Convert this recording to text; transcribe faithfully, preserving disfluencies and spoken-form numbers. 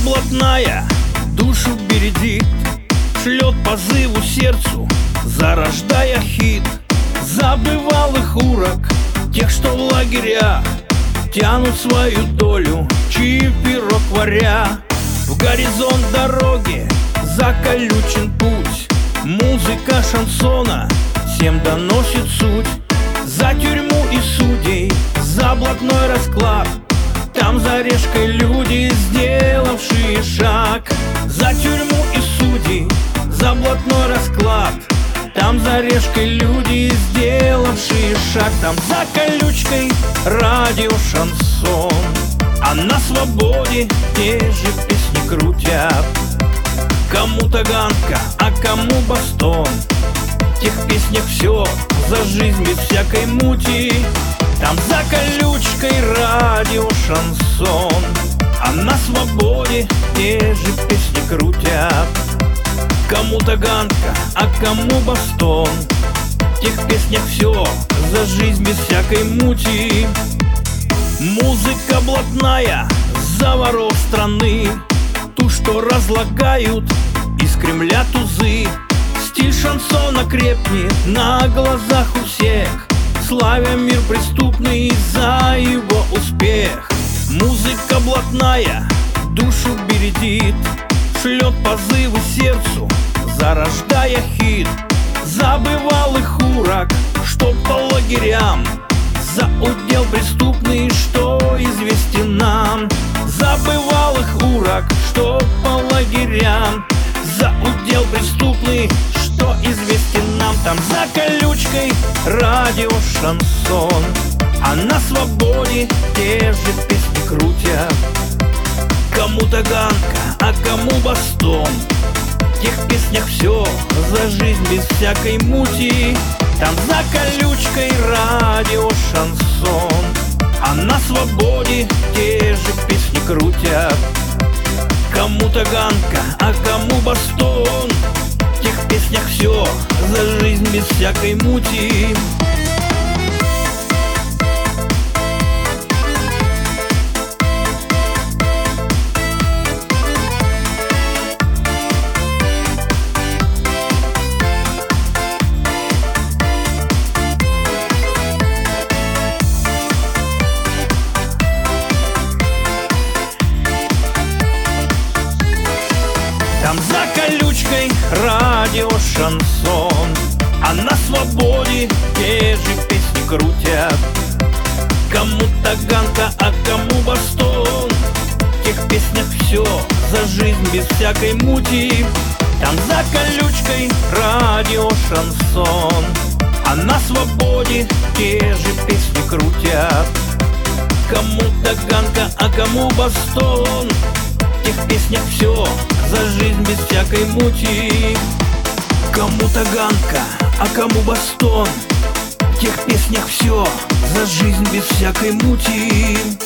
блатная душу бередит, шлет позыву сердцу, зарождая хит. Забывалых урок, тех, что в лагерях тянут свою долю, чьи пирог варя. В горизонт дороги заколючен путь, музыка шансона всем доносит суть. За тюрьму и судей, за блатной расклад, там за решкой люди, сделавшие шаг. За тюрьму и судей, за блатной расклад, там за решкой люди, сделавшие шаг. Там за колючкой радио шансон, а на свободе те же песни крутят. Кому таганка, а кому бастон, в тех песнях все за жизнь без всякой мути. Там за колючкой радио шансон, а на свободе те же песни крутят. Кому таганка, а кому бастон, в тех песнях все за жизнь без всякой мути. Музыка блатная за воров страны, ту, что разлагают из Кремля тузы. Стиль шансона крепнет на глазах у всех, славя мир преступный за его успех. Музыка блатная душу бередит, шлет позывы сердцу, зарождая хит. Забывалых урок, что по лагерям, за удел преступный, что известен нам. Забывалых урок, что по лагерям, за удел преступный, что известен нам. Там за колючкой радио шансон, а на свободе те же песни крутят. Кому таганка, а кому бастон, в тех песнях все за жизнь без всякой мути. Там за колючкой радио шансон, а на свободе те же песни крутят. Кому таганка, а кому бастон, в тех песнях все за жизнь без всякой мути. Там за колючкой радио шансон, а на свободе те же песни крутят. Кому таганка, а кому бастон, в тех песнях все за жизнь без всякой мути. Там за колючкой радио шансон, а на свободе те же песни крутят. Кому таганка, а кому бастон, в тех песнях все за жизнь без всякой мути. Кому таганка, а кому бастон, в тех песнях все за жизнь без всякой мути.